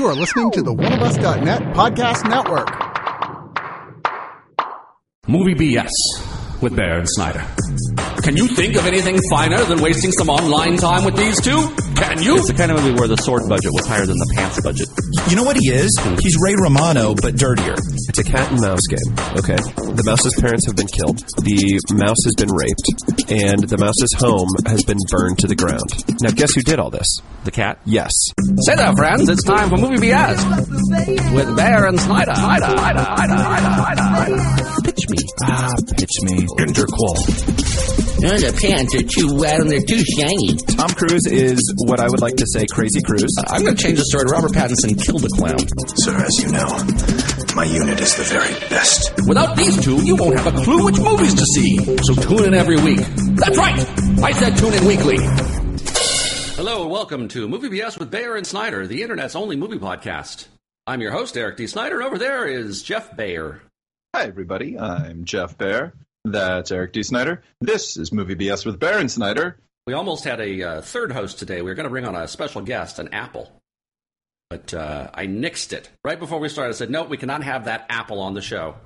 You are listening to the OneOfUs.net podcast network. Movie BS with Bear and Snyder. Can you think of anything finer than wasting some online time with these two? Can you? It's the kind of movie where the sword budget was higher than the pants budget. You know what he is? He's Ray Romano, but dirtier. It's a cat and mouse game, okay? The mouse's parents have been killed, the mouse has been raped, and the mouse's home has been burned to the ground. Now guess who did all this? The cat? Yes. Say there, friends, it's time for Movie BS with Bear and Snyder. Pitch me. Pitch me. Interqual. Oh, the pants are too wet and they're too shiny. Tom Cruise is what I would like to say Crazy Cruise. I'm going to change the story. Robert Pattinson killed the clown. Sir, as you know, my unit is the very best. Without these two, you won't have a clue which movies to see. So tune in every week. That's right. I said tune in weekly. Hello and welcome to Movie BS with Bear and Snyder, the internet's only movie podcast. I'm your host, Eric D. Snyder, and over there is Jeff Bayer. Hi, everybody. I'm Jeff Baer. That's Eric D. Snyder. This is Movie BS with Bear and Snyder. We almost had a third host today. We were going to bring on a special guest, an apple. But I nixed it. Right before we started, I said, no, we cannot have that apple on the show.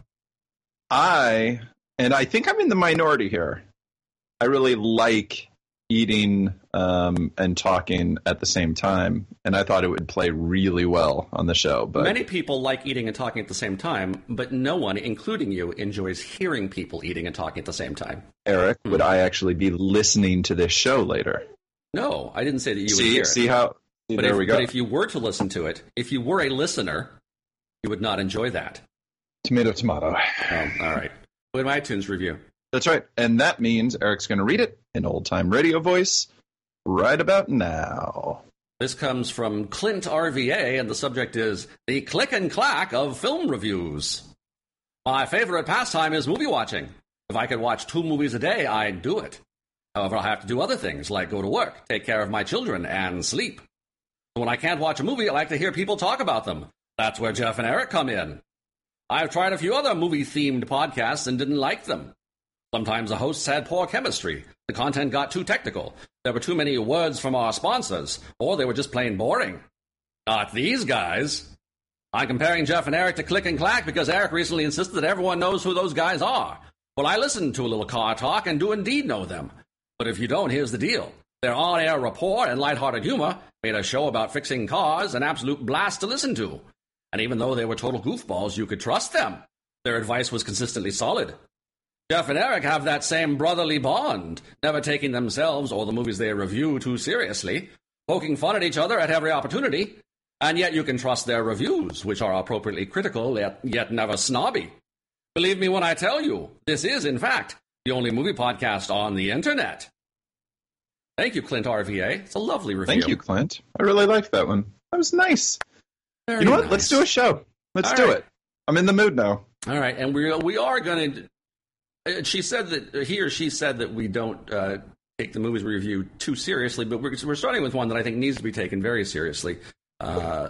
I think I'm in the minority here. I really like eating and talking at the same time, and I thought it would play really well on the show. But many people like eating and talking at the same time, but no one, including you, enjoys hearing people eating and talking at the same time. Eric, would I actually be listening to this show later? No, I didn't say that you would hear it. See how? There we go. But if you were to listen to it, if you were a listener, you would not enjoy that. Tomato, tomato. Oh, all right. With my iTunes review. That's right. And that means Eric's going to read it in old-time radio voice right about now. This comes from Clint RVA, and the subject is the click and clack of film reviews. My favorite pastime is movie watching. If I could watch 2 movies a day, I'd do it. However, I have to do other things, like go to work, take care of my children, and sleep. When I can't watch a movie, I like to hear people talk about them. That's where Jeff and Eric come in. I've tried a few other movie-themed podcasts and didn't like them. Sometimes the hosts had poor chemistry, the content got too technical, there were too many words from our sponsors, or they were just plain boring. Not these guys. I'm comparing Jeff and Eric to Click and Clack because Eric recently insisted that everyone knows who those guys are. Well, I listen to a little car talk and do indeed know them. But if you don't, here's the deal. Their on-air rapport and lighthearted humor made a show about fixing cars an absolute blast to listen to. And even though they were total goofballs, you could trust them. Their advice was consistently solid. Jeff and Eric have that same brotherly bond, never taking themselves or the movies they review too seriously, poking fun at each other at every opportunity, and yet you can trust their reviews, which are appropriately critical, yet never snobby. Believe me when I tell you, this is, in fact, the only movie podcast on the internet. Thank you, Clint RVA. It's a lovely review. Thank you, Clint. I really liked that one. That was nice. Very you know what? nice. Let's do a show. Let's do it. I'm in the mood now. All right, and we are going to... She said that he or she said that we don't take the movies we review too seriously, but we're starting with one that I think needs to be taken very seriously. We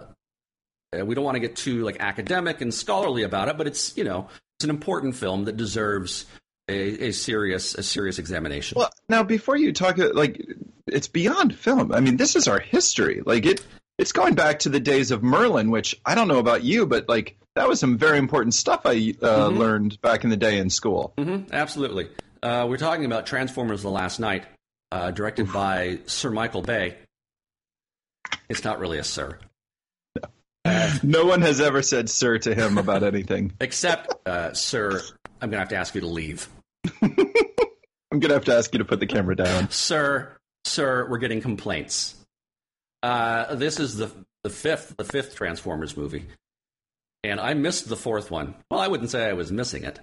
don't want to get too academic and scholarly about it, but it's it's an important film that deserves a serious examination. Well, now before you talk, it's beyond film. I mean, this is our history. It's going back to the days of Merlin, which I don't know about you, but that was some very important stuff I learned back in the day in school. Mm-hmm, absolutely. We're talking about Transformers: The Last Knight, directed by Sir Michael Bay. It's not really a sir. No one has ever said sir to him about anything. Except, sir, I'm going to have to ask you to leave. I'm going to have to ask you to put the camera down. Sir, we're getting complaints. This is the fifth Transformers movie. And I missed the 4th one. Well, I wouldn't say I was missing it.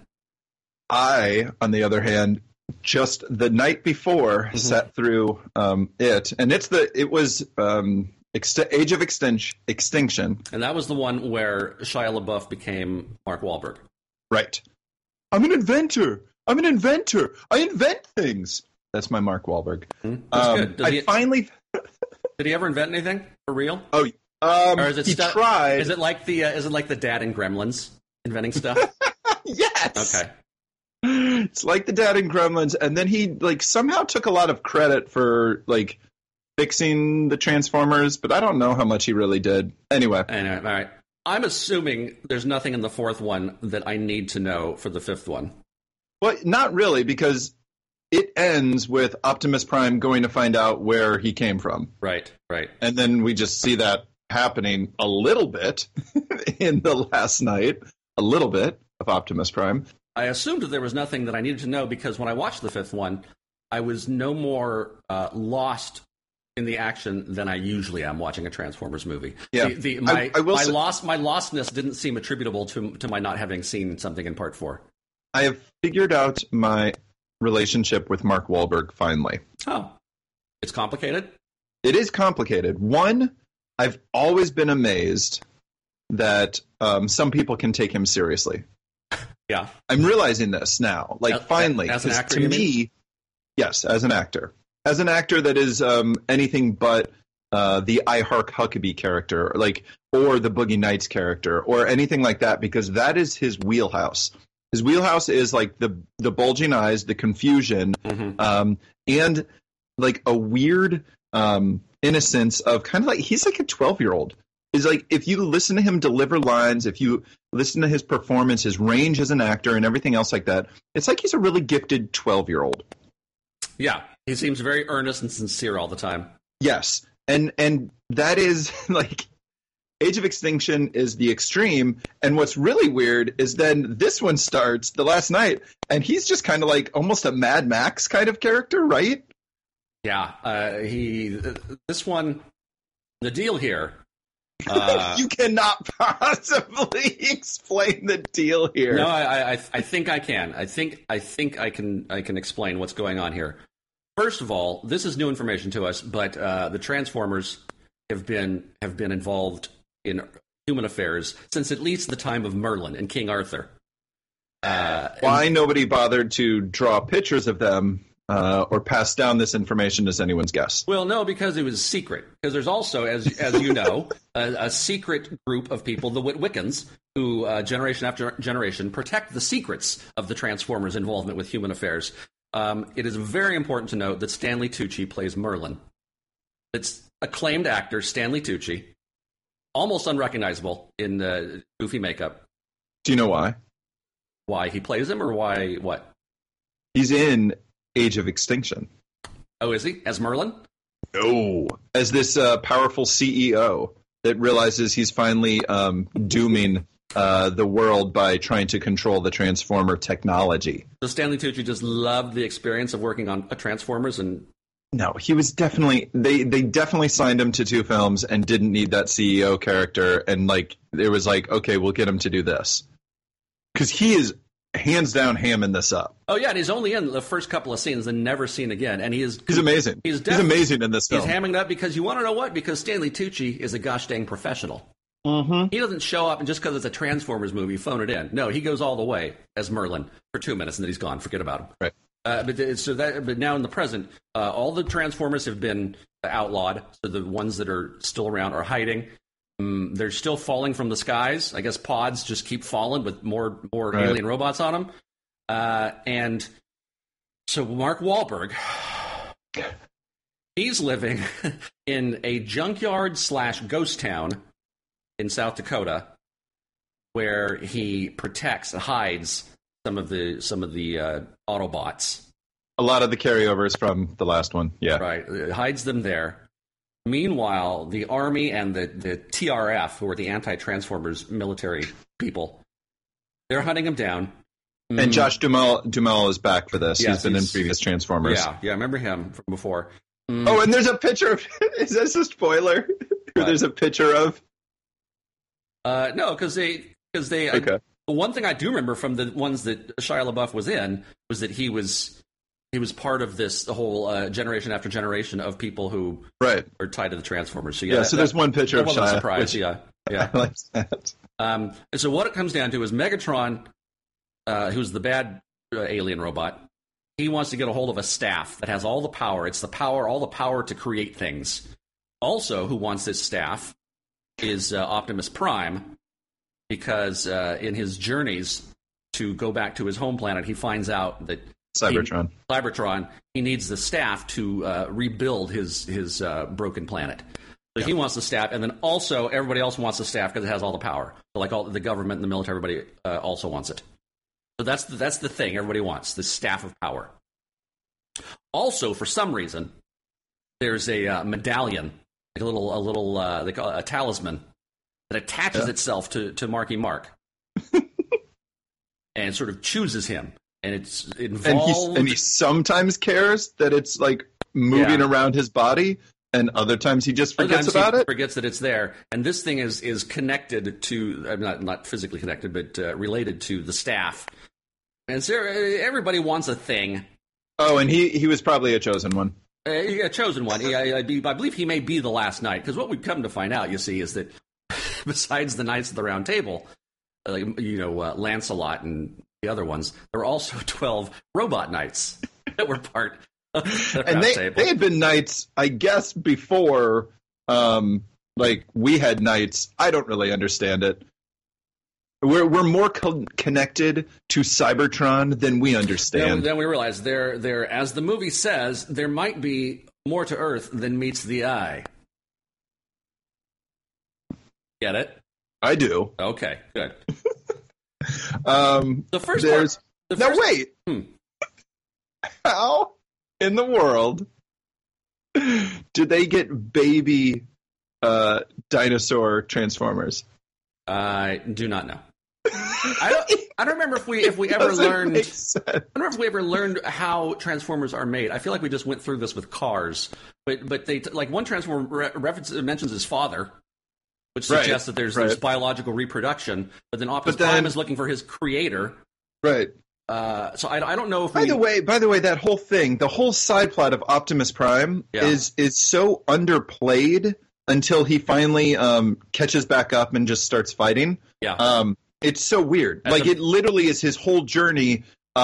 I, on the other hand, just the night before sat through it, and it was Age of Extinction. And that was the one where Shia LaBeouf became Mark Wahlberg. Right. I'm an inventor. I invent things. That's my Mark Wahlberg. That's good. Did he ever invent anything for real? Oh, or is it he tried. Is it like the dad in Gremlins inventing stuff? Yes. Okay. It's like the dad in Gremlins, and then he somehow took a lot of credit for fixing the Transformers, but I don't know how much he really did. Anyway, all right. I'm assuming there's nothing in the fourth one that I need to know for the fifth one. Well, not really, because it ends with Optimus Prime going to find out where he came from. Right. And then we just see that happening a little bit in the last night, a little bit of Optimus Prime. I assumed that there was nothing that I needed to know because when I watched the fifth one, I was no more lost in the action than I usually am watching a Transformers movie. Yeah. My lostness didn't seem attributable to my not having seen something in part 4. I have figured out my relationship with Mark Wahlberg finally. Oh. It's complicated? It is complicated. One, I've always been amazed that some people can take him seriously. Yeah. I'm realizing this now. Finally. As an actor, to me, yes, as an actor. As an actor that is anything but the I Hark Huckabee character, or the Boogie Nights character, or anything like that, because that is his wheelhouse. His wheelhouse is the bulging eyes, the confusion, and a weird innocence of kind of he's like a 12-year-old. Is if you listen to him deliver lines, if you listen to his performance, his range as an actor, and everything else like that, it's like he's a really gifted 12-year-old. Yeah, he seems very earnest and sincere all the time. Yes, and that is Age of Extinction is the extreme, and what's really weird is then this one starts the last night, and he's just kind of almost a Mad Max kind of character, right? Yeah, this one, the deal here. You cannot possibly explain the deal here. No, I think I can. I think I can explain what's going on here. First of all, this is new information to us, but the Transformers have been involved in human affairs since at least the time of Merlin and King Arthur. Why nobody bothered to draw pictures of them or pass down this information is anyone's guess. Well, no, because it was secret. Because there's also, as you know, a secret group of people, the Witwickens, who generation after generation protect the secrets of the Transformers' involvement with human affairs. It is very important to note that Stanley Tucci plays Merlin. It's acclaimed actor Stanley Tucci, almost unrecognizable in goofy makeup. Do you know why? Why he plays him, or why what? He's in Age of Extinction. Oh, is he? As Merlin? No. As this powerful CEO that realizes he's finally dooming the world by trying to control the Transformer technology. So Stanley Tucci just loved the experience of working on Transformers and... No, he was definitely... They definitely signed him to 2 films and didn't need that CEO character. And it was okay, we'll get him to do this. Because he is hands down hamming this up. Oh, yeah, and he's only in the first couple of scenes and never seen again. And he's amazing. He's amazing in this film. He's hamming it up because you want to know what? Because Stanley Tucci is a gosh dang professional. Mm-hmm. He doesn't show up and just because it's a Transformers movie, phone it in. No, he goes all the way as Merlin for 2 minutes and then he's gone. Forget about him. Right. But now in the present, all the Transformers have been outlawed. So the ones that are still around are hiding. They're still falling from the skies. I guess pods just keep falling with more right. alien robots on them. And so Mark Wahlberg, he's living in a junkyard / ghost town in South Dakota, where he protects and hides some of the Autobots. A lot of the carryovers from the last one, yeah. Right, hides them there. Meanwhile, the Army and the TRF, who are the anti-Transformers military people, they're hunting him down. And Josh Duhamel is back for this. Yes, he's been in previous Transformers. Yeah, I remember him from before. Oh, and there's a picture of... Is this a spoiler? There's a picture of... No, because they Okay. One thing I do remember from the ones that Shia LaBeouf was in was that he was part of the whole generation after generation of people who are tied to the Transformers. So so there's one picture of Shia. Surprise, yeah. I like that. And so what it comes down to is Megatron, who's the bad alien robot, he wants to get a hold of a staff that has all the power. It's all the power to create things. Also, who wants this staff is Optimus Prime, because in his journeys to go back to his home planet, he finds out that Cybertron, he needs the staff to rebuild his broken planet. So he wants the staff, and then also everybody else wants the staff because it has all the power. So like all the government and the military, everybody also wants it. So that's the thing everybody wants, the staff of power. Also, for some reason, there's a medallion, like a little they call it a talisman, that attaches itself to Marky Mark, and sort of chooses him. And it's involved. And he sometimes cares that it's like moving around his body, and other times he just forgets about it. Forgets that it's there. And this thing is connected to not physically connected, but related to the staff. And so everybody wants a thing. Oh, and he was probably a chosen one. A chosen one. I believe he may be the last knight, because what we've come to find out, you see, is that besides the Knights of the Round Table, Lancelot and the other ones, there were also 12 robot knights that were part of the Round Table. They had been knights, I guess, before we had knights. I don't really understand it. We're more connected to Cybertron than we understand. Then we realize there, as the movie says, there might be more to Earth than meets the eye. Get it? I do. Okay, good. The first part. Wait. How in the world did they get baby dinosaur Transformers? I do not know. I don't remember if we ever learned. I don't remember if we ever learned how Transformers are made. I feel like we just went through this with Cars, but they like one Transformer mentions his father, which suggests that there's biological reproduction. But then Optimus Prime is looking for his creator. Right. So I don't know if By the way, that whole thing, the whole side plot of Optimus Prime is so underplayed until he finally catches back up and just starts fighting. Yeah. It's so weird. It literally is his whole journey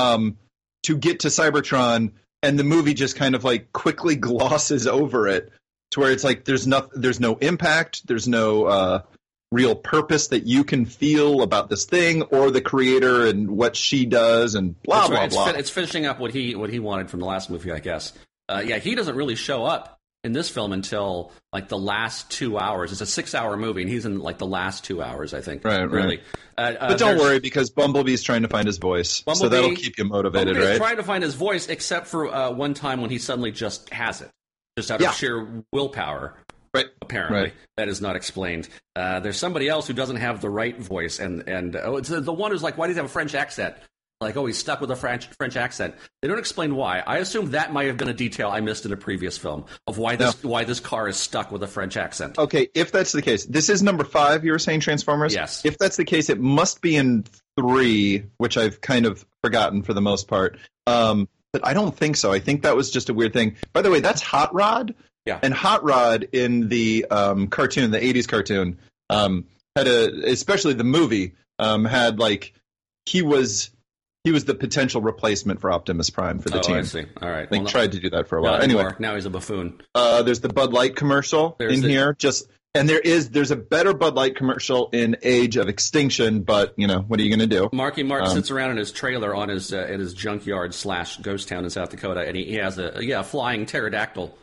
to get to Cybertron, and the movie just kind of like quickly glosses over it to where it's like there's no impact, there's no real purpose that you can feel about this thing or the creator and what she does and blah blah blah. It's finishing up what he wanted from the last movie, I guess. He doesn't really show up in this film until like the last 2 hours. It's a 6-hour movie, and he's in like the last 2 hours, I think. Right, really. But don't worry, because Bumblebee's trying to find his voice, so that'll keep you motivated, Bumblebee's right? Trying to find his voice, except for one time when he suddenly just has it, just out of sheer willpower. Right. Apparently, that is not explained. There's somebody else who doesn't have the right voice, and it's the one who's like, why does he have a French accent? Like, he's stuck with a French accent. They don't explain why. I assume that might have been a detail I missed in a previous film of why this car is stuck with a French accent. Okay, if that's the case, this is number 5. You were saying Transformers? Yes. If that's the case, it must be in 3, which I've kind of forgotten for the most part. But I don't think so. I think that was just a weird thing. By the way, that's Hot Rod. Yeah. And Hot Rod in the cartoon, the 80s cartoon, had especially the movie, had like he was the potential replacement for Optimus Prime for the team. I see. All right. They tried to do that for a while. Anyway, now he's a buffoon. There's the Bud Light commercial here. And there's a better Bud Light commercial in Age of Extinction, but what are you going to do? Marky Mark sits around in his trailer on his at his junkyard / ghost town in South Dakota, and he has a flying pterodactyl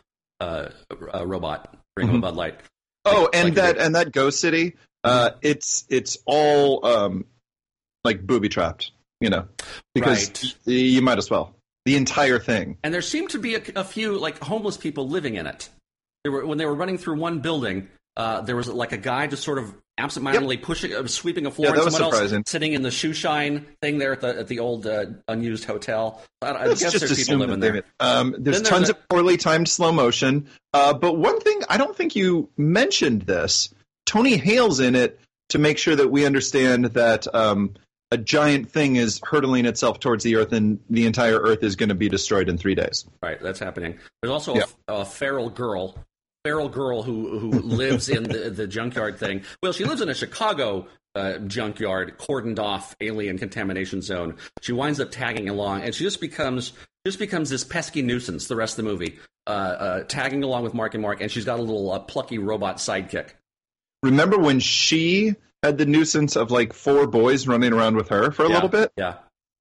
robot bringing him Bud Light. Oh, and that Ghost City, it's all like booby trapped. Because you might as well. The entire thing. And there seemed to be a few like homeless people living in it. When they were running through one building, there was like a guy just sort of absentmindedly sweeping a floor, and someone else sitting in the shoe shine thing there at the old unused hotel. I guess there's people living there. There's tons of poorly timed slow motion. But one thing, I don't think you mentioned this. Tony Hale's in it to make sure that we understand that a giant thing is hurtling itself towards the Earth, and the entire Earth is going to be destroyed in 3 days. Right, that's happening. There's also a feral girl who lives in the junkyard thing. Well, she lives in a Chicago junkyard, cordoned off alien contamination zone. She winds up tagging along, and she just becomes this pesky nuisance the rest of the movie, tagging along with Marky Mark, and she's got a little plucky robot sidekick. Remember when she had the nuisance of like 4 boys running around with her for a little bit? Yeah.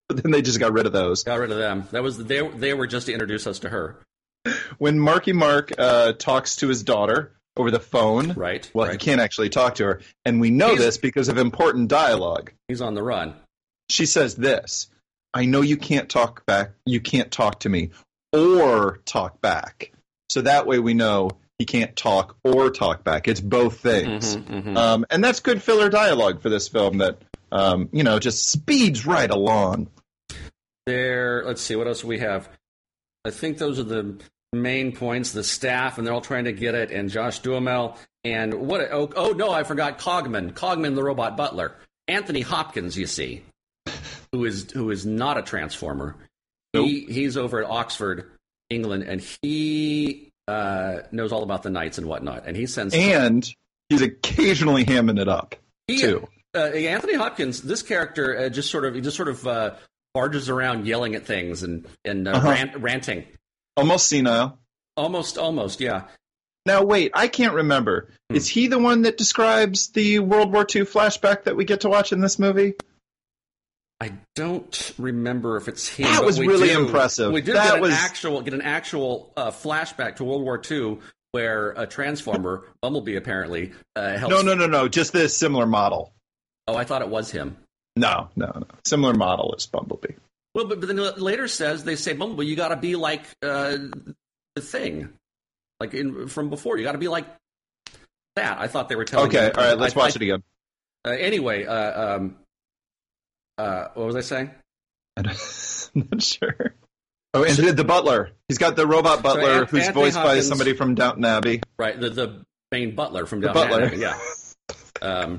But then they just got rid of those. Got rid of them. That was they were just to introduce us to her. When Marky Mark talks to his daughter over the phone, Right. Well, he can't actually talk to her, and we know this because of important dialogue. He's on the run. She says this: "I know you can't talk back. You can't talk to me or talk back." So that way we know he can't talk or talk back. It's both things, and that's good filler dialogue for this film that just speeds right along. Let's see, what else we have? I think those are the main points. The staff, and they're all trying to get it, and Josh Duhamel, and what? Oh no, I forgot Cogman, the robot butler, Anthony Hopkins. You see, who is not a Transformer. Nope. He's over at Oxford, England, and he knows all about the Knights and whatnot. And he sends, and he's occasionally hamming it up too. Anthony Hopkins, this character, just sort of barges around yelling at things and ranting. Almost senile. Almost, yeah. Now, wait, I can't remember. Is he the one that describes the World War II flashback that we get to watch in this movie? I don't remember if it's him. That was really impressive. We did get an actual flashback to World War II where a Transformer, Bumblebee apparently, helps. No. Just this similar model. Oh, I thought it was him. No. Similar model as Bumblebee. Well, but then later they say, Bumblebee, you got to be like the Thing, like from before. You got to be like that. I thought they were telling. Okay, him, all right, let's watch it again. Anyway, what was I saying? I'm not sure. Oh, and the butler. He's got the robot butler who's Anthony voiced by Hopkins, somebody from Downton Abbey. Right, the main butler from Downton Abbey. Yeah.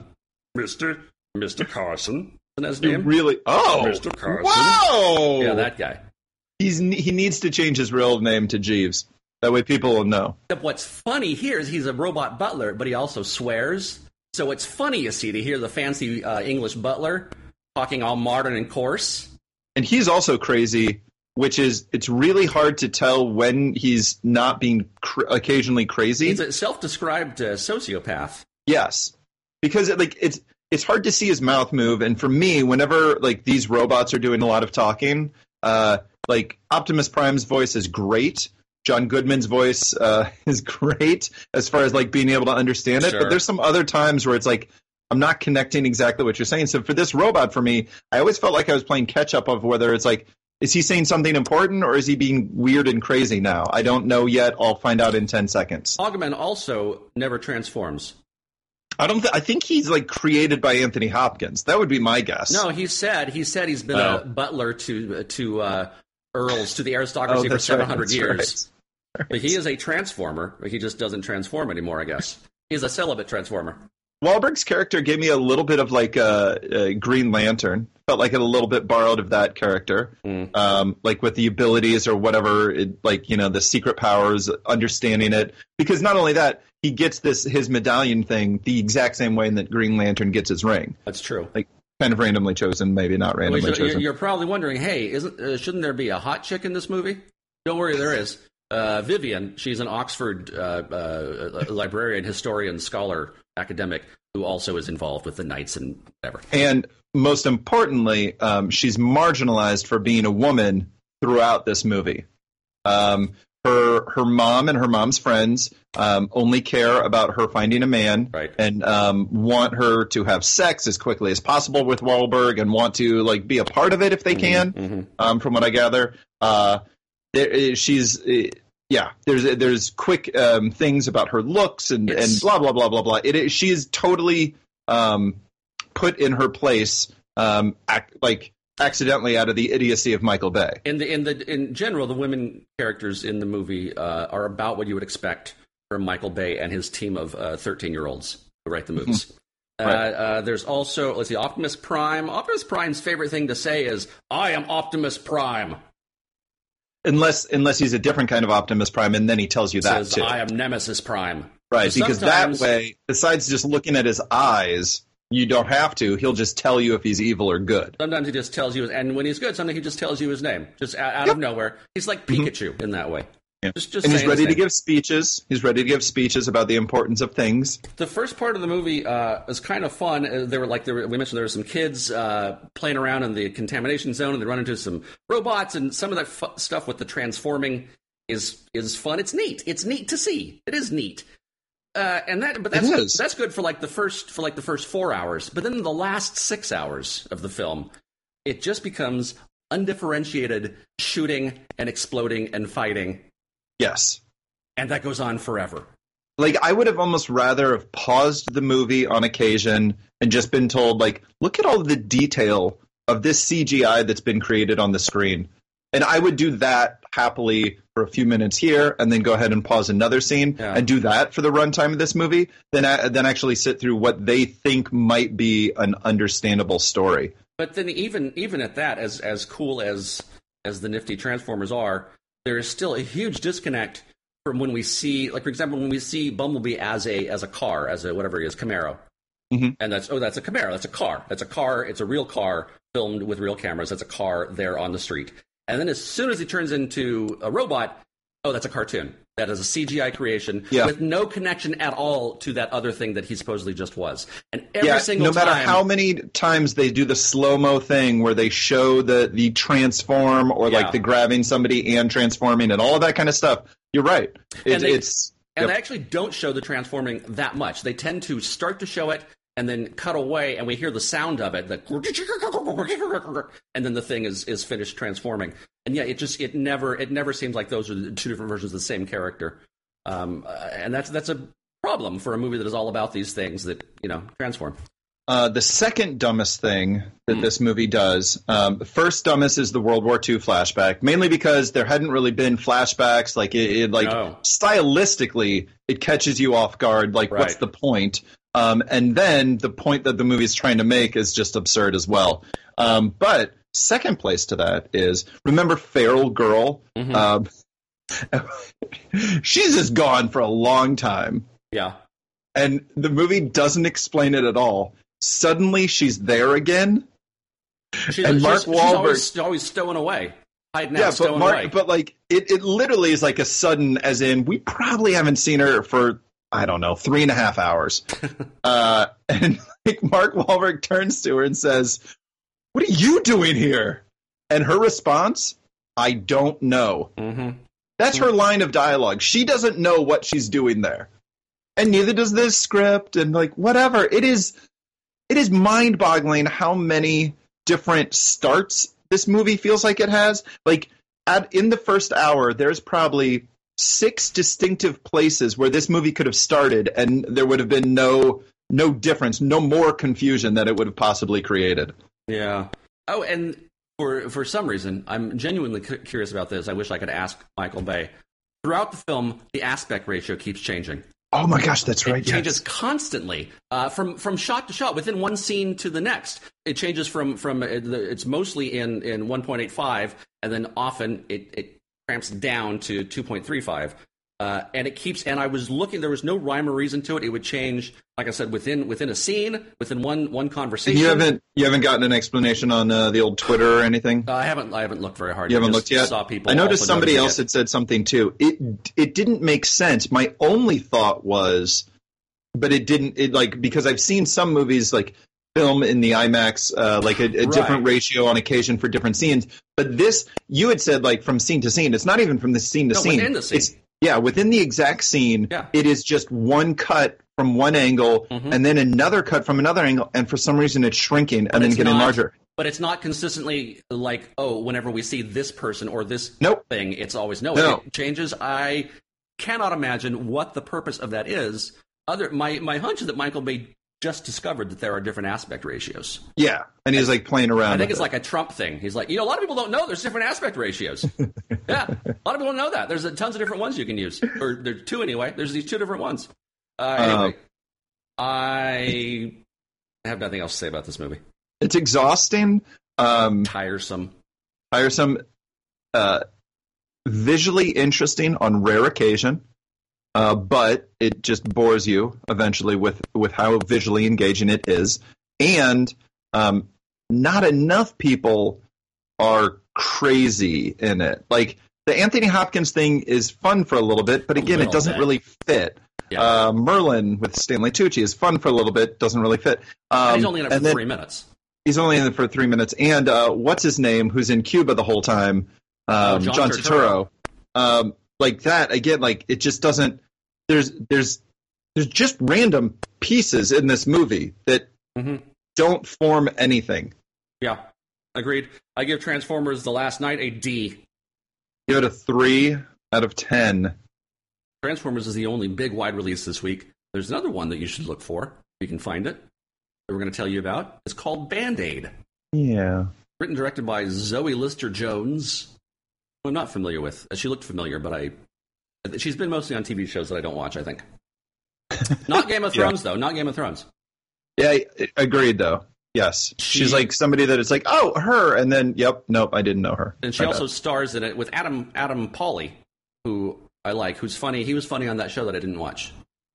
Mr. Carson. Isn't his name? Really? Oh, Mr. Carson. Whoa! Yeah, that guy. He needs to change his real name to Jeeves. That way people will know. What's funny here is he's a robot butler, but he also swears. So it's funny, you see, to hear the fancy English butler talking all modern and coarse. And he's also crazy, which is it's really hard to tell when he's not being occasionally crazy. He's a self-described sociopath. Yes, because it's hard to see his mouth move. And for me, whenever these robots are doing a lot of talking, Optimus Prime's voice is great. John Goodman's voice is great as far as being able to understand it. Sure. But there's some other times where it's I'm not connecting exactly what you're saying. So for this robot, for me, I always felt like I was playing catch up of whether it's is he saying something important or is he being weird and crazy now? I don't know yet. I'll find out in 10 seconds. Cogman also never transforms. I think he's created by Anthony Hopkins. That would be my guess. No, he said he's been a butler to earls, to the aristocracy for 700 years. Right. But he is a transformer. But he just doesn't transform anymore, I guess. He's a celibate transformer. Wahlberg's character gave me a little bit of a Green Lantern. Felt like it a little bit borrowed of that character. With the abilities or whatever, the secret powers, understanding it. Because not only that, he gets his medallion thing the exact same way that Green Lantern gets his ring. That's true. Kind of randomly chosen, maybe not randomly chosen. You're probably wondering, hey, shouldn't there be a hot chick in this movie? Don't worry, there is. Vivian, she's an Oxford librarian, historian, scholar, academic, who also is involved with the Knights and whatever. And most importantly, she's marginalized for being a woman throughout this movie. Her mom and her mom's friends only care about her finding a man, right, and want her to have sex as quickly as possible with Wahlberg and want to be a part of it if they can. From what I gather, there's quick things about her looks and blah blah blah blah blah. She is totally put in her place, accidentally out of the idiocy of Michael Bay. In general, the women characters in the movie are about what you would expect from Michael Bay and his team of 13-year-olds who write the movies. Right. There's also, let's see, Optimus Prime. Optimus Prime's favorite thing to say is, "I am Optimus Prime." Unless he's a different kind of Optimus Prime, and then he tells you that too. "I am Nemesis Prime." Right, so because that way, besides just looking at his eyes, you don't have to. He'll just tell you if he's evil or good. Sometimes he just tells you, and when he's good, sometimes he just tells you his name, just out of nowhere. He's like Pikachu in that way. Yeah. Just and he's saying ready his to name. give speeches. He's ready to give speeches about the importance of things. The first part of the movie is kind of fun. We mentioned there were some kids playing around in the contamination zone, and they run into some robots, and some of that stuff with the transforming is fun. It's neat. It's neat to see. It is neat. That's good for the first 4 hours. But then the last 6 hours of the film, it just becomes undifferentiated shooting and exploding and fighting. Yes. And that goes on forever. Like, I would have almost rather have paused the movie on occasion and just been told, like, look at all the detail of this CGI that's been created on the screen. And I would do that happily for a few minutes here and then go ahead and pause another scene and do that for the runtime of this movie, then actually sit through what they think might be an understandable story. But then even at that, as cool as the nifty Transformers are, there is still a huge disconnect from when we see, like, for example, when we see Bumblebee as a car, as a whatever it is, Camaro. Mm-hmm. And that's a Camaro, that's a car. That's a car, it's a real car filmed with real cameras. That's a car there on the street. And then as soon as he turns into a robot, that's a cartoon. That is a CGI creation with no connection at all to that other thing that he supposedly just was. And every single time... No matter how many times they do the slow-mo thing where they show the transform or like the grabbing somebody and transforming and all of that kind of stuff, you're right. They actually don't show the transforming that much. They tend to start to show it and then cut away, and we hear the sound of it, and then the thing is finished transforming. And it never seems like those are the two different versions of the same character. And that's a problem for a movie that is all about these things that transform. The second dumbest thing that this movie does, the first dumbest is the World War II flashback, mainly because there hadn't really been flashbacks. Like stylistically, it catches you off guard. Like, what's the point? And then the point that the movie is trying to make is just absurd as well. But second place to that is, remember Feral Girl? Mm-hmm. She's just gone for a long time. Yeah. And the movie doesn't explain it at all. Suddenly she's there again. Mark Wahlberg... She's always stowing away. Hiding out, stowing away. But like, it literally is like a sudden, as in, we probably haven't seen her for... I don't know, 3.5 hours. And like Mark Wahlberg turns to her and says, "What are you doing here?" And her response, "I don't know." Mm-hmm. That's her line of dialogue. She doesn't know what she's doing there. And neither does this script and like whatever. It is mind-boggling how many different starts this movie feels like it has. Like in the first hour, there's probably 6 distinctive places where this movie could have started, and there would have been no difference, no more confusion that it would have possibly created. Yeah. Oh, and for some reason, I'm genuinely curious about this. I wish I could ask Michael Bay. Throughout the film, the aspect ratio keeps changing. Oh my gosh, that's right. It changes constantly from shot to shot, within one scene to the next. It changes from it's mostly in 1.85, and then often it cramps down to 2.35, and it keeps. And I was looking; there was no rhyme or reason to it. It would change, like I said, within a scene, within one conversation. You haven't gotten an explanation on the old Twitter or anything? I haven't looked very hard. You haven't looked yet. Saw people. I noticed somebody else had said something too. It didn't make sense. My only thought was, but it didn't. It like because I've seen some movies like film in the IMAX, like a different ratio on occasion for different scenes. But this, you had said like from scene to scene. It's not even from the scene to scene. Within the scene. It's within the exact scene. Yeah. It is just one cut from one angle, and then another cut from another angle, and for some reason it's shrinking and then getting larger. But it's not consistently like, whenever we see this person or this thing, it's always no. It changes. I cannot imagine what the purpose of that is. My hunch is that Michael Bay just discovered that there are different aspect ratios. Yeah, and he's like playing around. I think it's like a Trump thing. He's like, a lot of people don't know there's different aspect ratios. Yeah, a lot of people don't know that. There's tons of different ones you can use, or there's 2 anyway. There's these 2 different ones. Anyway, I have nothing else to say about this movie. It's exhausting. Tiresome. Visually interesting on rare occasion. But it just bores you eventually with how visually engaging it is. And not enough people are crazy in it. Like, The Anthony Hopkins thing is fun for a little bit, but again, it doesn't really fit. Yeah. Merlin with Stanley Tucci is fun for a little bit, doesn't really fit. And he's only in it for 3 minutes. He's only in it for 3 minutes. And what's his name, who's in Cuba the whole time? John Turturro. Like that, again, like it just doesn't... There's just random pieces in this movie that don't form anything. Yeah, agreed. I give Transformers The Last Night a D. Give it a 3 out of 10. Transformers is the only big wide release this week. There's another one that you should look for. You can find it. That we're going to tell you about. It's called Band-Aid. Yeah. Written and directed by Zoe Lister-Jones, who I'm not familiar with. She looked familiar, but she's been mostly on TV shows that I don't watch, I think. Not Game of Thrones, though. Not Game of Thrones. Yeah, agreed, though. Yes. She's like somebody that it's like, oh, her, and then, nope, I didn't know her. And she also stars in it with Adam Pawley, who I like, who's funny. He was funny on that show that I didn't watch.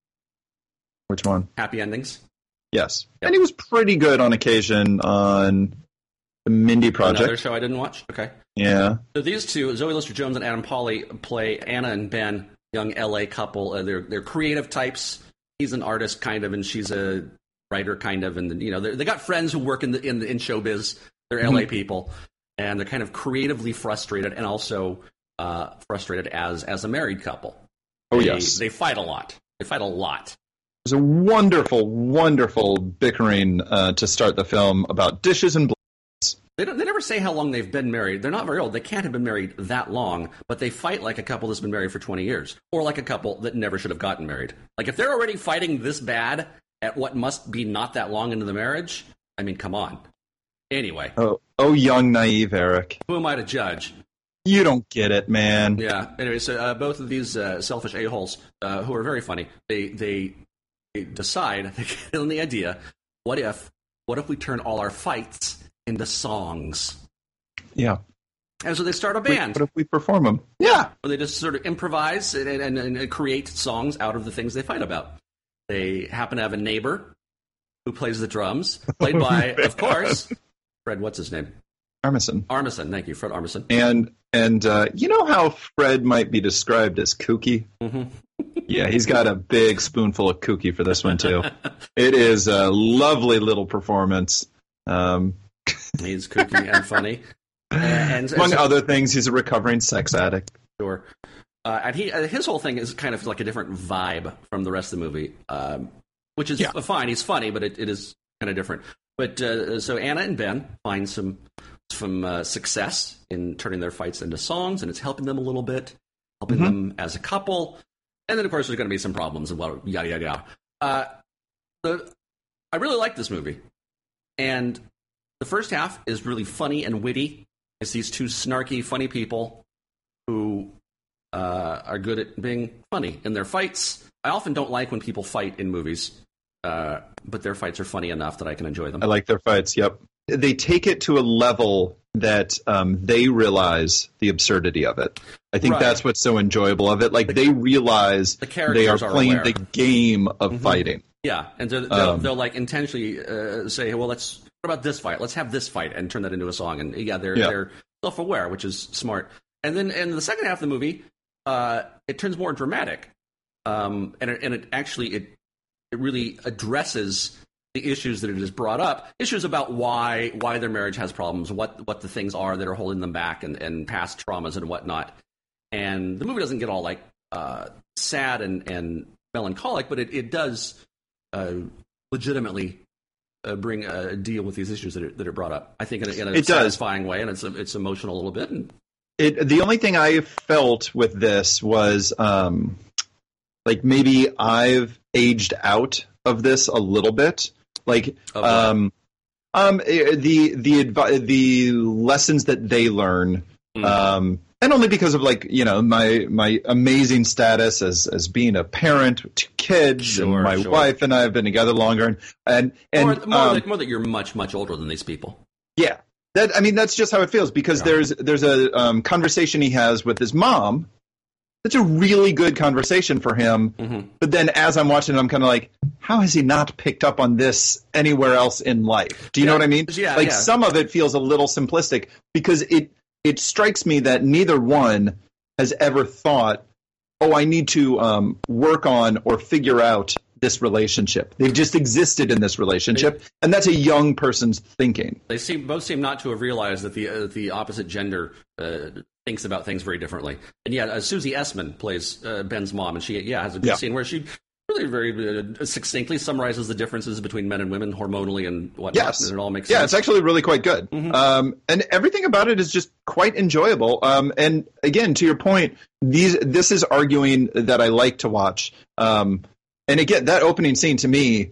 Which one? Happy Endings. Yes. Yep. And he was pretty good on occasion on the Mindy Project. Another show I didn't watch? Okay. Yeah. So these two, Zoe Lister-Jones and Adam Pawley, play Anna and Ben, young LA couple. They're creative types. He's an artist, kind of, and she's a writer, kind of. And, they got friends who work in showbiz. They're LA people. And they're kind of creatively frustrated and also frustrated as a married couple. Yes. They fight a lot. There's a wonderful, wonderful bickering to start the film about dishes and blades. They never say how long they've been married. They're not very old. They can't have been married that long, but they fight like a couple that's been married for 20 years, or like a couple that never should have gotten married. Like, if they're already fighting this bad at what must be not that long into the marriage, I mean, come on. Anyway. Oh, young, naive Eric. Who am I to judge? You don't get it, man. Yeah. Anyway, so both of these selfish a-holes, who are very funny, they decide, they get on the idea, what if we turn all our fights into songs? Yeah. And so they start a band. What if we perform them? Yeah. Or they just sort of improvise and create songs out of the things they fight about. They happen to have a neighbor who plays the drums, played by, of course, Fred, what's his name? Armisen, thank you, Fred Armisen. And you know how Fred might be described as kooky? Mm-hmm. Yeah, he's got a big spoonful of kooky for this one, too. It is a lovely little performance. He's kooky and funny. Among other things, he's a recovering sex addict. Sure. And his whole thing is kind of like a different vibe from the rest of the movie, which is fine. He's funny, but it is kind of different. But so Anna and Ben find some success in turning their fights into songs, and it's helping them a little bit, helping them as a couple. And then, of course, there's going to be some problems and yada, yada, yada. I really like this movie. And the first half is really funny and witty. It's these two snarky, funny people who are good at being funny in their fights. I often don't like when people fight in movies, but their fights are funny enough that I can enjoy them. I like their fights, yep. They take it to a level that they realize the absurdity of it. I think that's what's so enjoyable of it. Like, they realize they are playing the game of fighting. Yeah, and they'll like intentionally say, well, what about this fight? Let's have this fight and turn that into a song. And they're self-aware, which is smart. And then in the second half of the movie, it turns more dramatic. And it really addresses the issues that it has brought up, issues about why their marriage has problems, what the things are that are holding them back, and past traumas and whatnot. And the movie doesn't get all like sad and melancholic, but it does legitimately bring a deal with these issues that are brought up. I think in a satisfying way, and it's emotional a little bit. And the only thing I felt with this was like maybe I've aged out of this a little bit. Like the lessons that they learn, and only because of my amazing status as being a parent with 2 kids, and my wife and I have been together longer, and more that you're much, much older than these people. Yeah, that's just how it feels, because there's a conversation he has with his mom. It's a really good conversation for him, but then as I'm watching it, I'm kind of like, how has he not picked up on this anywhere else in life? Do you know what I mean? Yeah, some of it feels a little simplistic, because it strikes me that neither one has ever thought, oh, I need to work on or figure out this relationship. They've just existed in this relationship, and that's a young person's thinking. They both seem not to have realized that the opposite gender thinks about things very differently. And yeah, Susie Essman plays Ben's mom, and she has a good scene where she really very succinctly summarizes the differences between men and women hormonally and whatnot. Yes. And it all makes sense. Yeah, it's actually really quite good. Mm-hmm. And everything about it is just quite enjoyable. And again, to your point, this is arguing that I like to watch. And again, that opening scene to me,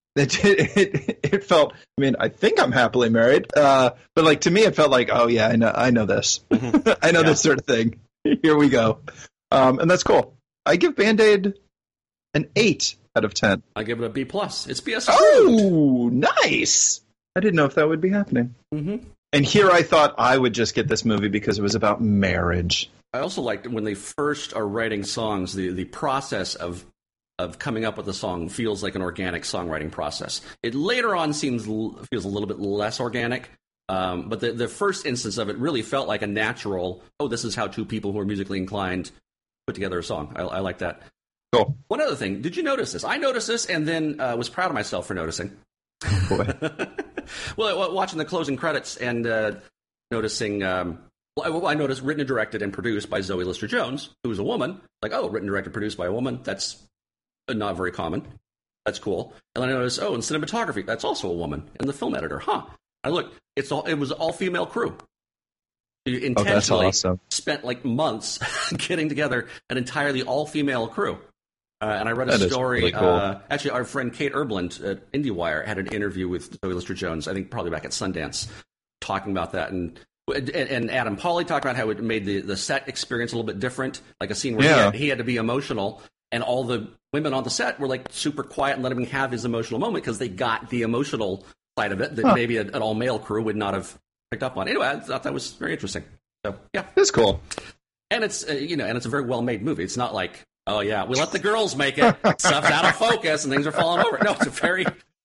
it felt, I mean, I think I'm happily married, but like to me, it felt like, oh yeah, I know this. Mm-hmm. I know this sort of thing. Here we go. And that's cool. I give Band-Aid an 8 out of 10. I give it a B+. It's BS. Oh, nice. I didn't know if that would be happening. Mm-hmm. And here I thought I would just get this movie because it was about marriage. I also liked when they first are writing songs, the process of coming up with a song feels like an organic songwriting process. It later on feels a little bit less organic, but the first instance of it really felt like a natural, this is how two people who are musically inclined put together a song. I like that. Cool. One other thing, did you notice this? I noticed this and then was proud of myself for noticing. Boy. Well, watching the closing credits and noticing, I noticed written and directed and produced by Zoe Lister-Jones, who's a woman. Like, written, directed, produced by a woman. That's not very common. That's cool. And then I noticed, in cinematography, that's also a woman. And the film editor, I looked, it was all female crew. You intentionally spent like months getting together an entirely all female crew. And I read a story. Really cool. Actually, our friend Kate Erbland at IndieWire had an interview with Zoe Lister-Jones, I think probably back at Sundance, talking about that. And Adam Pauly talked about how it made the set experience a little bit different, like a scene where he had to be emotional, and all the women on the set were like super quiet and let him have his emotional moment because they got the emotional side of it that maybe an all-male crew would not have picked up on. Anyway, I thought that was very interesting. So, yeah. It's cool. And it's, and it's a very well-made movie. It's not like, we let the girls make it, stuff's out of focus, and things are falling over. No, it's a very...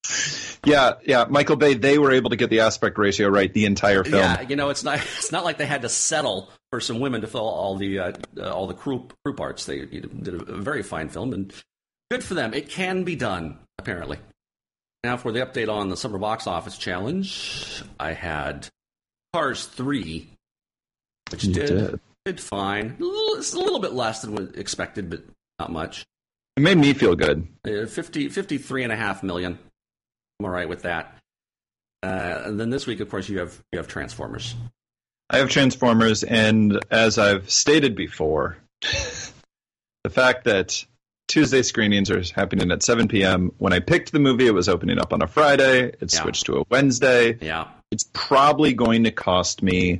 Yeah. Michael Bay, they were able to get the aspect ratio right the entire film. Yeah, it's not like they had to settle for some women to fill all the crew parts. They did a very fine film, and good for them. It can be done, apparently. Now for the update on the Summer Box Office Challenge, I had Cars 3, which did fine. It's a little bit less than expected, but not much. It made me feel good. 53.5 million. I'm all right with that. And then this week, of course, you have Transformers. I have Transformers, and as I've stated before, the fact that Tuesday screenings are happening at 7 p.m. When I picked the movie, it was opening up on a Friday. It switched to a Wednesday. Yeah. It's probably going to cost me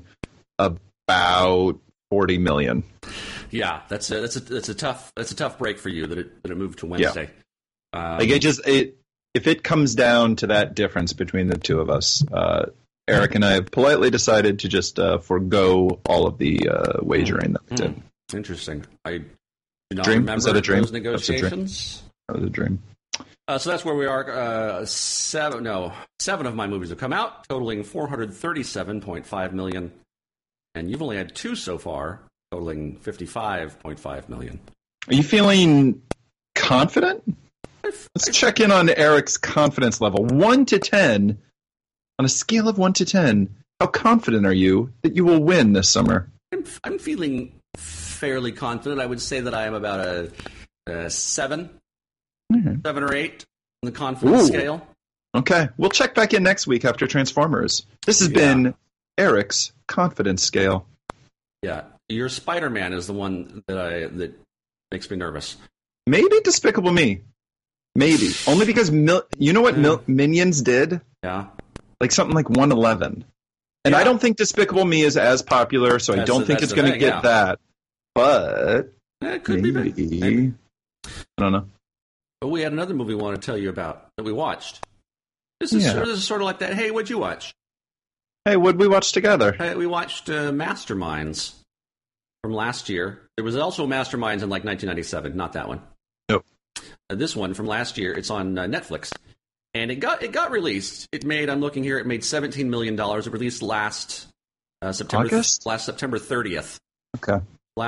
about $40 million. Yeah, that's a tough break for you that it moved to Wednesday. Yeah. If it comes down to that difference between the two of us, Eric and I have politely decided to just forego all of the wagering that we did. Interesting. I do not dream? remember Is that a dream? those negotiations. That was a dream. So that's where we are. 7 of my movies have come out, totaling $437.5 million. And you've only had 2 so far, totaling $55.5 million. Are you feeling confident? Let's check in on Eric's confidence level. 1 to 10, on a scale of 1 to 10, how confident are you that you will win this summer? I'm feeling fairly confident. I would say that I am about a 7, 7 or 8 on the confidence scale. Okay, we'll check back in next week after Transformers. This has been Eric's confidence scale. Yeah, your Spider-Man is the one that makes me nervous. Maybe Despicable Me. Maybe. Only because, you know what Minions did? Yeah. Like something like 111. And I don't think Despicable Me is as popular, so I don't think it's going to get that. But it could be maybe. I don't know. But we had another movie we want to tell you about that we watched. This is sort of like that. Hey, what'd you watch? Hey, what'd we watch together? We watched Masterminds from last year. There was also Masterminds in like 1997. Not that one. Nope. This one from last year, it's on Netflix, and it got released. It made $17 million. It released last September 30th. Okay. Last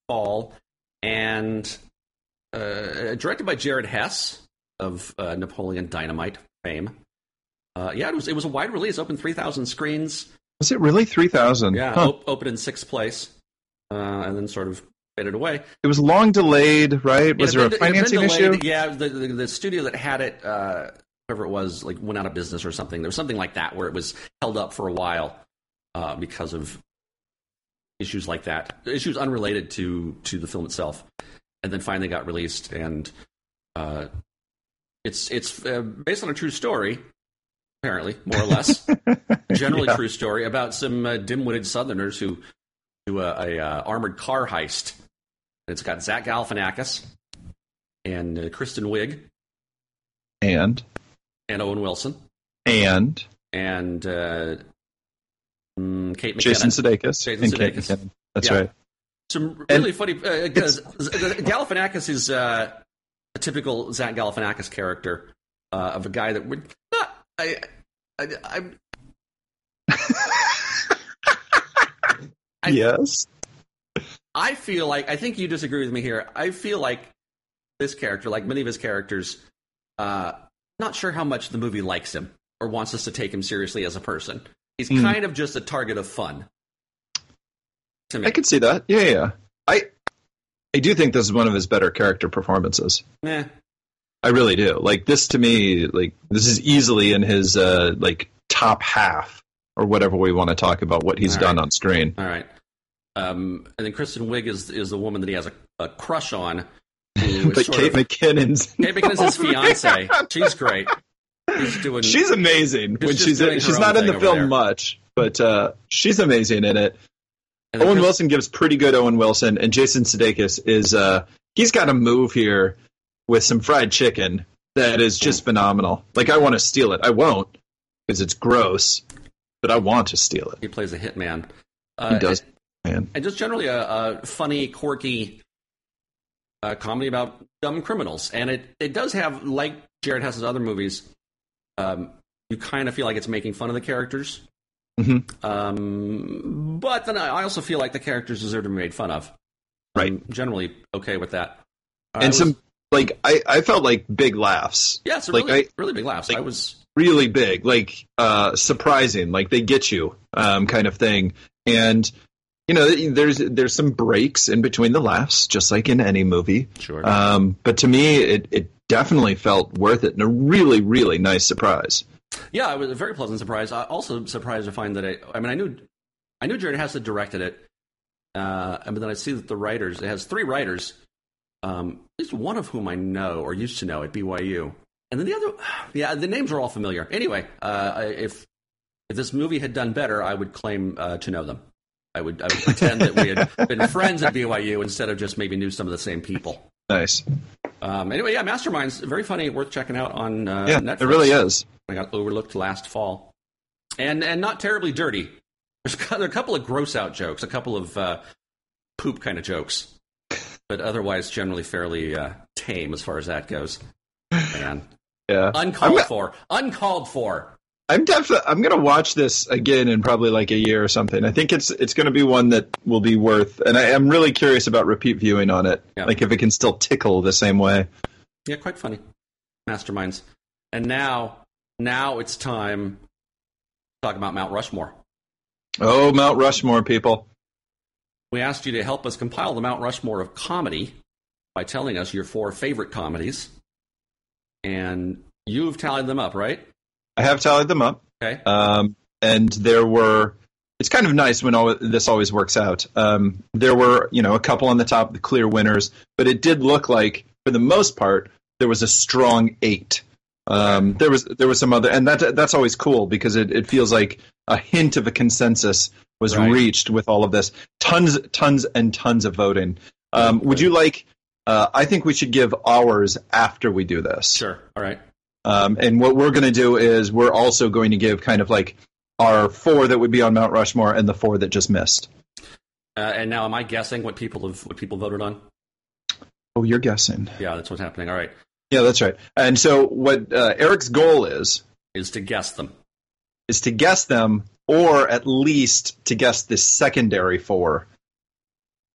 fall, and directed by Jared Hess of Napoleon Dynamite fame. It was a wide release, opened 3,000 screens. Was it really 3,000? Yeah, Huh. Opened in sixth place, and then sort of faded away. It was long delayed, right? Was there a financing issue? Yeah, the studio that had it, whoever it was, like went out of business or something. There was something like that where it was held up for a while because of issues like that, issues unrelated to the film itself, and then finally got released. And it's based on a true story, apparently, more or less. Generally true story about some dim-witted Southerners who do a armored car heist. And it's got Zach Galifianakis and Kristen Wiig and Owen Wilson and Kate McKinnon. Jason Sudeikis. Kate McKinnon. That's right. Some really funny because Galifianakis is a typical Zach Galifianakis character of a guy that would yes. I feel like, I think you disagree with me here. I feel like this character, like many of his characters, not sure how much the movie likes him or wants us to take him seriously as a person. He's kind of just a target of fun to me. I could see that. Yeah. I do think this is one of his better character performances. Yeah. I really do. Like, this to me, like, this is easily in his like top half or whatever we want to talk about what he's done on screen. All right. And then Kristen Wiig is the woman that he has a crush on. But Kate McKinnon's his fiance. She's great. She's amazing when she's not in the film much, but she's amazing in it. Owen Wilson gives pretty good Owen Wilson, and Jason Sudeikis is he's got a move here with some fried chicken that is just phenomenal. Like, I want to steal it. I won't because it's gross, but I want to steal it. He plays a hitman. He does. Man. And just generally a funny, quirky comedy about dumb criminals. And it does have, like Jared Hess's other movies, you kind of feel like it's making fun of the characters. Mm-hmm. But then I also feel like the characters deserve to be made fun of. Right. I'm generally okay with that. I felt like big laughs. Yeah, it's really big laughs. Like, I was really big, like surprising, like they get you kind of thing. And you know, there's some breaks in between the laughs, just like in any movie. Sure. But to me, it definitely felt worth it and a really, really nice surprise. Yeah, it was a very pleasant surprise. I also surprised to find that I knew Jared Hess had directed it, but then I see that it has 3 writers, at least one of whom I know or used to know at BYU, and then the other, the names are all familiar. Anyway, if this movie had done better, I would claim to know them. I would pretend that we had been friends at BYU instead of just maybe knew some of the same people. Nice. Anyway, Masterminds, very funny, worth checking out on Netflix. It really is. I got overlooked last fall, and not terribly dirty. There are a couple of gross out jokes, a couple of poop kind of jokes, but otherwise generally fairly tame as far as that goes. Man, yeah, uncalled for. I'm going to watch this again in probably like a year or something. I think it's going to be one that will be worth, and I'm really curious about repeat viewing on it. Yeah. Like if it can still tickle the same way. Yeah, quite funny. Masterminds. And now it's time to talk about Mount Rushmore. Oh, Mount Rushmore, people. We asked you to help us compile the Mount Rushmore of comedy by telling us your 4 favorite comedies. And you've tallied them up, right? I have tallied them up. Okay. And there were, it's kind of nice when this always works out. There were, a couple on the top, the clear winners, but it did look like, for the most part, there was a strong 8. There was some other, and that's always cool because it feels like a hint of a consensus was reached with all of this. Tons and tons of voting. Would you like, I think we should give ours after we do this. Sure. All right. And what we're going to do is we're also going to give kind of like our 4 that would be on Mount Rushmore and the 4 that just missed. And now, am I guessing what people voted on? Oh, you're guessing. Yeah, that's what's happening. All right. Yeah, that's right. And so what Eric's goal is to guess them. Is to guess them, or at least to guess the secondary 4.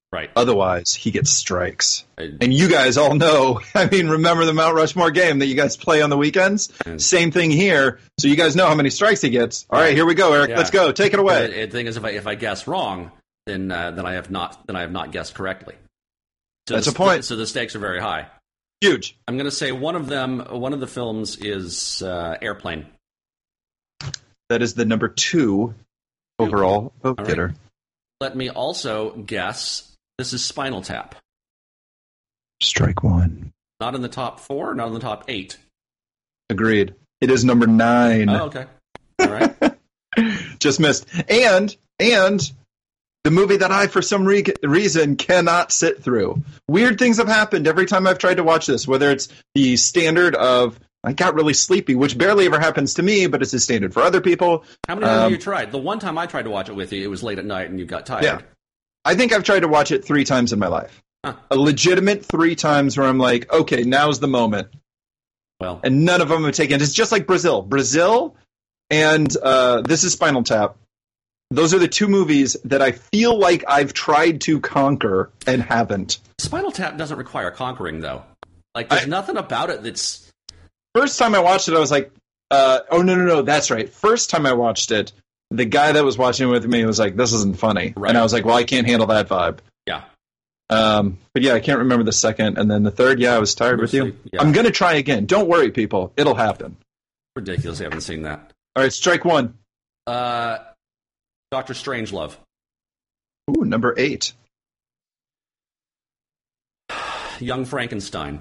Right. Otherwise, he gets strikes. I- And you guys all know, I mean, remember the Mount Rushmore game that you guys play on the weekends? Same thing here. So you guys know how many strikes he gets. All right, here we go, Eric. Yeah. Let's go. Take it away. The thing is, if I guess wrong, then I have not guessed correctly. So That's a point. So the stakes are very high. Huge. I'm going to say one of the films is Airplane. That is the number 2 overall vote getter. Right. Let me also guess. This is Spinal Tap. Strike 1. Not in the top 4, not in the top 8. Agreed. It is number 9. Oh, okay. All right. Just missed. And the movie that I, for some reason, cannot sit through. Weird things have happened every time I've tried to watch this, whether it's the standard of I got really sleepy, which barely ever happens to me, but it's a standard for other people. How many times have you tried? The one time I tried to watch it with you, it was late at night and you got tired. Yeah. I think I've tried to watch it 3 times in my life. Huh. A legitimate 3 times where I'm like, okay, now's the moment. Well, And none of them have taken. It's just like Brazil. Brazil and this is Spinal Tap. Those are the 2 movies that I feel like I've tried to conquer and haven't. Spinal Tap doesn't require conquering, though. Like, there's nothing about it that's... First time I watched it, I was like, oh, no, that's right. First time I watched it, the guy that was watching it with me was like, this isn't funny. Right. And I was like, well, I can't handle that vibe. Yeah. But yeah, I can't remember the second. And then the third, I was tired with you. Yeah. I'm going to try again. Don't worry, people. It'll happen. Ridiculous. I haven't seen that. All right, strike 1. Dr. Strangelove. Ooh, number 8. Young Frankenstein.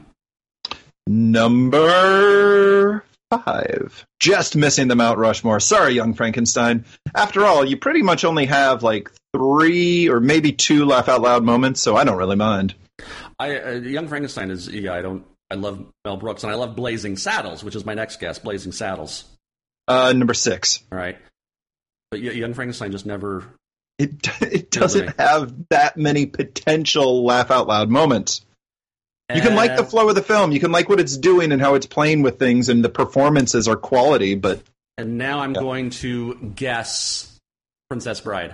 Number 5. Just missing the Mount Rushmore. Sorry, Young Frankenstein. After all, you pretty much only have like 3 or maybe 2 laugh out loud moments, so I don't really mind. Young Frankenstein is... Yeah, I love Mel Brooks, and I love Blazing Saddles, which is my next guess. Blazing Saddles. Number 6. All right. But Young Frankenstein just never... It doesn't have that many potential laugh out loud moments. You can like the flow of the film. You can like what it's doing and how it's playing with things, and the performances are quality, but... And now I'm going to guess Princess Bride.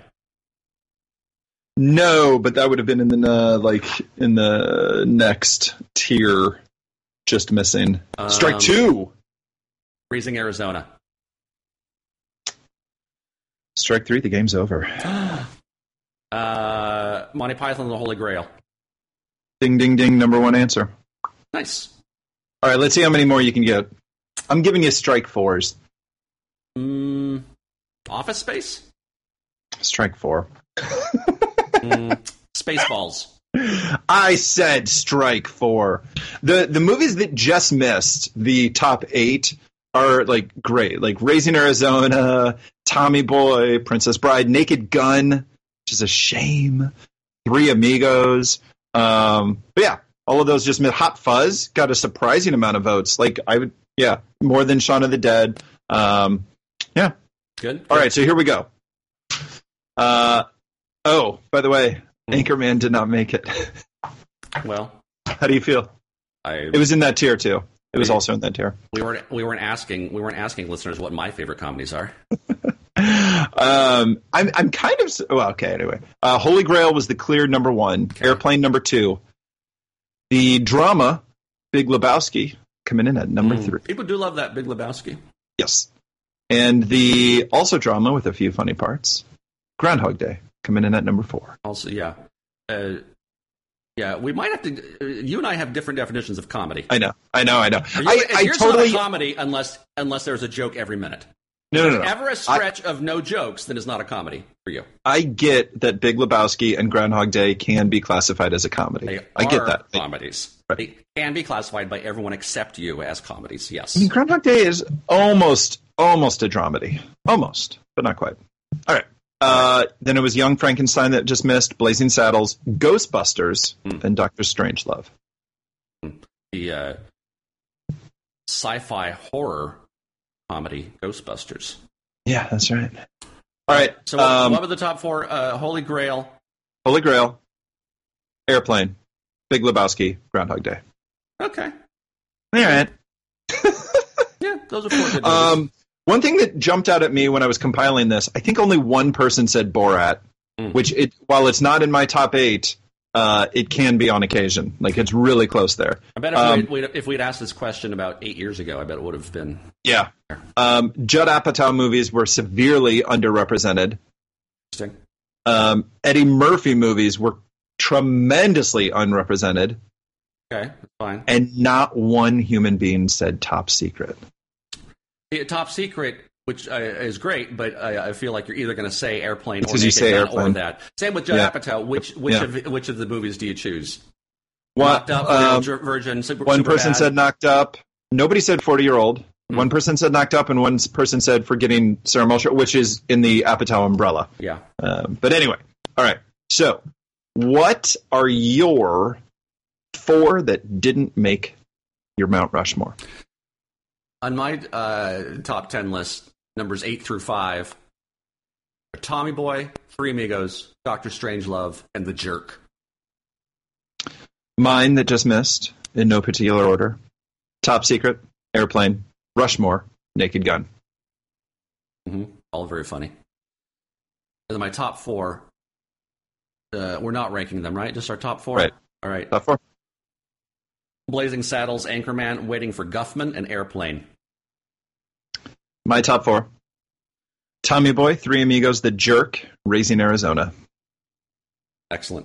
No, but that would have been in the next tier. Just missing. Strike 2. Raising Arizona. Strike 3, the game's over. Monty Python and the Holy Grail. Ding, ding, ding, number 1 answer. Nice. All right, let's see how many more you can get. I'm giving you strike 4s. Office Space? Strike 4. Spaceballs. I said strike 4. The movies that just missed the top 8 are like great. Like Raising Arizona, Tommy Boy, Princess Bride, Naked Gun, which is a shame. 3 Amigos. But yeah, all of those just missed. Hot Fuzz got a surprising amount of votes. Like more than Shaun of the Dead. Yeah. Good. All right, so here we go. Oh, by the way, Anchorman did not make it. Well, how do you feel? It was in that tier too. It was also in that tier. We weren't asking listeners what my favorite comedies are. I'm kind of okay. Anyway, Holy Grail was the clear number 1. Okay. Airplane number 2. The drama, Big Lebowski, coming in at number 3. People do love that Big Lebowski. Yes, and the also drama with a few funny parts, Groundhog Day, coming in at number 4. Also, yeah. Yeah, we might have to. You and I have different definitions of comedy. I know. I Yours totally not a comedy unless there's a joke every minute. No. If ever a stretch of no jokes, then it's not a comedy for you. I get that Big Lebowski and Groundhog Day can be classified as a comedy. I get that. Comedies. Right. They can be classified by everyone except you as comedies. Yes. I mean, Groundhog Day is almost a dramedy. Almost, but not quite. All right. Then it was Young Frankenstein that just missed, Blazing Saddles, Ghostbusters, and Dr. Strangelove. The sci-fi horror comedy Ghostbusters. Yeah, that's right. All right. So what were the top 4? Holy Grail, Airplane, Big Lebowski, Groundhog Day. Okay. All right. Yeah, those are 4 good movies. One thing that jumped out at me when I was compiling this, I think only one person said Borat, which while it's not in my top 8, it can be on occasion. Like, it's really close there. I bet if we'd asked this question about 8 years ago, I bet it would have been. Yeah. Judd Apatow movies were severely underrepresented. Interesting. Eddie Murphy movies were tremendously unrepresented. Okay, that's fine. And not one human being said Top Secret. Top Secret, which is great, but I feel like you're either going to say Airplane or you say Airplane. or that. Same with Judd Apatow. Which of the movies do you choose? What? Knocked Up, Real Virgin, one person Superbad. said Knocked Up. Nobody said 40-Year-Old. One person said Knocked Up, and one person said Forgetting Sarah Milcher, which is in the Apatow umbrella. Yeah. But anyway, all right. So, what are your 4 that didn't make your Mount Rushmore? On my top 10 list, numbers 8 through 5, Tommy Boy, Three Amigos, Doctor Strangelove, and The Jerk. Mine that just missed, in no particular order: Top Secret, Airplane, Rushmore, Naked Gun. Mm-hmm. All very funny. And then my top 4, we're not ranking them, right? Just our top 4? Right. All right. Top 4. Blazing Saddles, Anchorman, Waiting for Guffman, and Airplane. My top 4: Tommy Boy, Three Amigos, The Jerk, Raising Arizona. Excellent.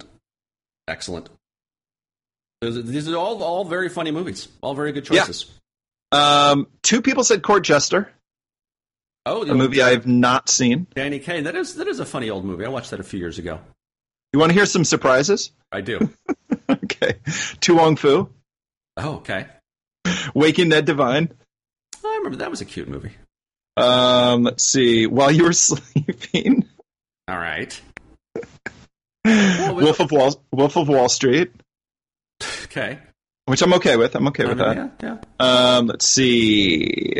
These are all very funny movies. All very good choices. Yeah. 2 people said Court Jester. Oh, a movie I have not seen. Danny Kaye. That is a funny old movie. I watched that a few years ago. You want to hear some surprises? I do. Okay. Tu Wong Fu. Oh, okay. Waking Ned Devine. I remember that was a cute movie. Let's see. While You Were Sleeping. All right. Wolf of Wall Street. Okay. Which I'm okay with. I'm okay with that. Yeah. Let's see.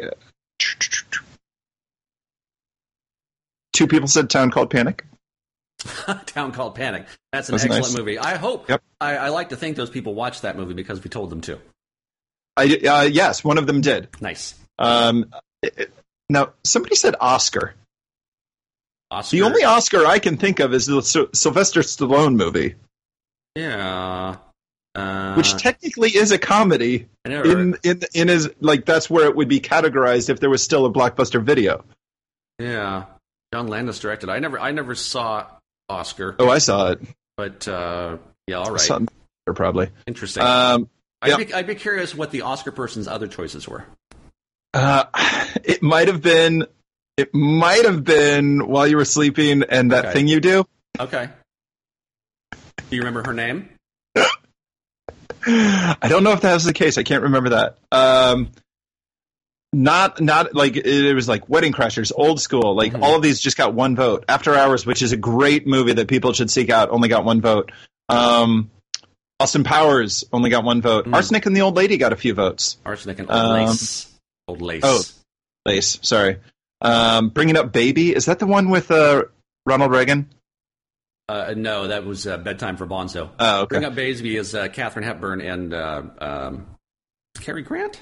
2 people said Town Called Panic. Town Called Panic. That's an excellent movie. I hope. Yep. I like to think those people watched that movie because we told them to. Yes, one of them did. Nice. Now, somebody said Oscar. Oscar. The only Oscar I can think of is the Sylvester Stallone movie. Yeah. Which technically is a comedy. In his, like, that's where it would be categorized if there was still a Blockbuster Video. Yeah. John Landis directed. I never saw Oscar. Oh, I saw it. But yeah, all right. Something probably. Interesting. I'd be curious what the Oscar person's other choices were. It might have been While You Were Sleeping and That Thing You Do. Okay. Do you remember her name? I don't know if that was the case. I can't remember that. Not like it was like Wedding Crashers, Old School. Like all of these just got 1 vote. After Hours, which is a great movie that people should seek out, only got 1 vote. Austin Powers only got 1 vote. Arsenic and the Old Lady got a few votes. Arsenic and Old Lace. Old Lace. Oh, Lace. Sorry. Bringing Up Baby. Is that the one with Ronald Reagan? No, that was Bedtime for Bonzo. Oh, okay. Bring Up Baby is Katharine Hepburn and Cary Grant?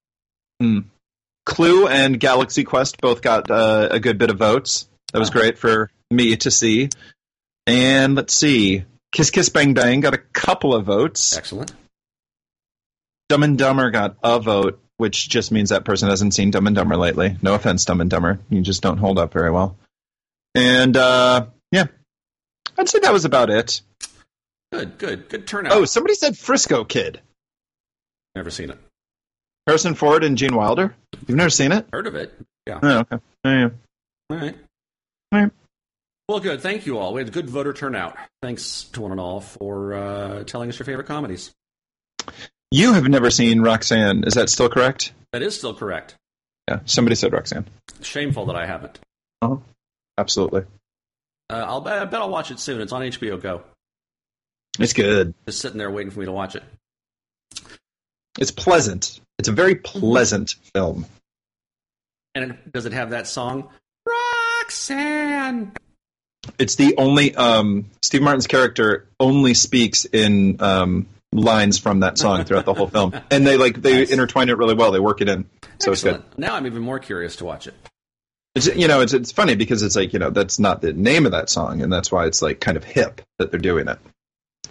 Clue and Galaxy Quest both got a good bit of votes. That was great for me to see. And let's see. Kiss Kiss Bang Bang got a couple of votes. Excellent. Dumb and Dumber got a vote, which just means that person hasn't seen Dumb and Dumber lately. No offense, Dumb and Dumber. You just don't hold up very well. And, yeah. I'd say that was about it. Good turnout. Oh, somebody said Frisco Kid. Never seen it. Harrison Ford and Gene Wilder. You've never seen it? Heard of it. Yeah. Oh, okay. Yeah. All right. Well, good. Thank you all. We had a good voter turnout. Thanks to one and all for telling us your favorite comedies. You have never seen Roxanne. Is that still correct? That is still correct. Yeah. Somebody said Roxanne. Shameful that I haven't. Oh, absolutely. I bet I'll watch it soon. It's on HBO Go. It's good. Just sitting there waiting for me to watch it. It's pleasant. It's a very pleasant film. And does it have that song? Roxanne! It's the only... Steve Martin's character only speaks in lines from that song throughout the whole film. And they nice. Intertwine it really well. They work it in. So Excellent. It's good. Now I'm even more curious to watch it. It's funny because it's like, that's not the name of that song. And that's why it's like kind of hip that they're doing it.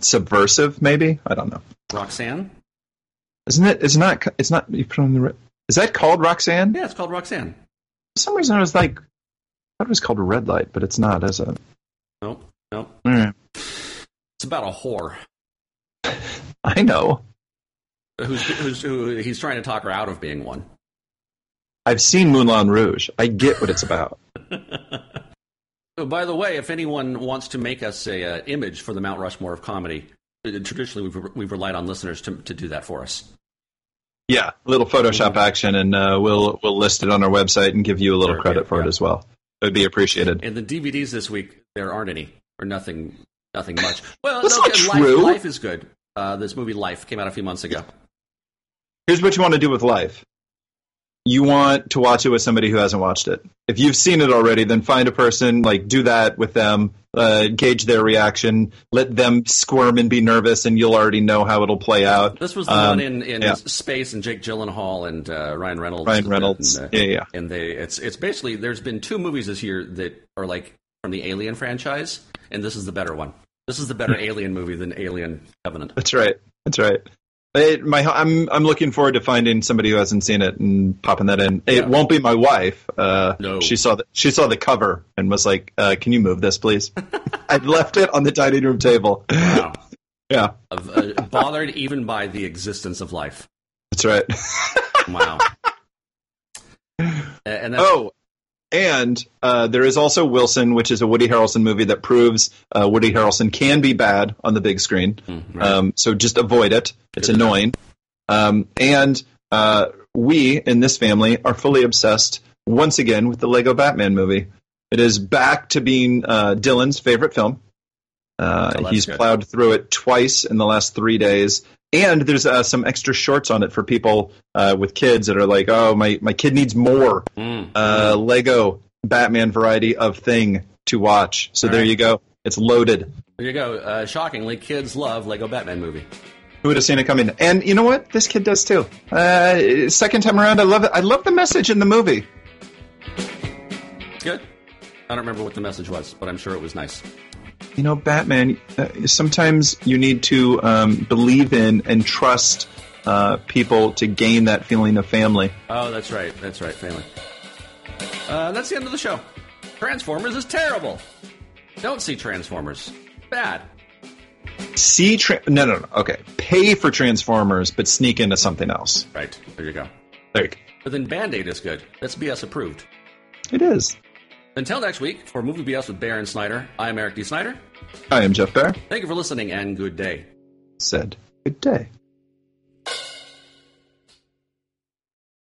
subversive, maybe. I don't know. Roxanne? Isn't it? It's not. You put on the. Is that called Roxanne? Yeah, it's called Roxanne. For some reason, I was like, I thought it was called a red light, but it's not, is it? Nope. Mm. It's about a whore. I know. Who he's trying to talk her out of being one. I've seen Moulin Rouge. I get what it's about. By the way, if anyone wants to make us a image for the Mount Rushmore of comedy, traditionally we've relied on listeners to do that for us. Yeah, a little Photoshop action, and we'll list it on our website and give you a little credit for it as well. It would be appreciated. And the DVDs this week, there aren't any, or nothing much. Well, That's not true. Life is good. This movie Life came out a few months ago. Here's what you want to do with Life. You want to watch it with somebody who hasn't watched it. If you've seen it already, then find a person, do that with them, gauge their reaction, let them squirm and be nervous, and you'll already know how it'll play out. This was the one in space, and Jake Gyllenhaal and Ryan Reynolds. Yeah. And it's basically, there's been 2 movies this year that are from the Alien franchise, and this is the better one. This is the better Alien movie than Alien Covenant. That's right. I'm looking forward to finding somebody who hasn't seen it and popping that in. It won't be my wife. No. She saw the cover and was like, "Can you move this, please?" I left it on the dining room table. Wow. Yeah. Bothered even by the existence of life. That's right. Wow. And there is also Wilson, which is a Woody Harrelson movie that proves Woody Harrelson can be bad on the big screen. Right. So just avoid it. It's annoying. And we, in this family, are fully obsessed, once again, with the Lego Batman movie. It is back to being Dylan's favorite film. He's plowed through it twice in the last 3 days. And there's some extra shorts on it for people with kids that are like, oh, my kid needs more Lego Batman variety of thing to watch. So there you go. It's loaded. There you go. Shockingly, kids love Lego Batman movie. Who would have seen it coming? And you know what? This kid does too. Second time around, I love it. I love the message in the movie. Good. I don't remember what the message was, but I'm sure it was nice. You know, Batman, sometimes you need to believe in and trust people to gain that feeling of family. Oh, that's right. Family. That's the end of the show. Transformers is terrible. Don't see Transformers. Bad. No. Okay. Pay for Transformers, but sneak into something else. Right. There you go. There you go. But then Band-Aid is good. That's BS approved. It is. Until next week, for Movie BS with Bear and Snyder, I'm Eric D. Snyder. I am Jeff Bear. Thank you for listening, and good day. Said good day.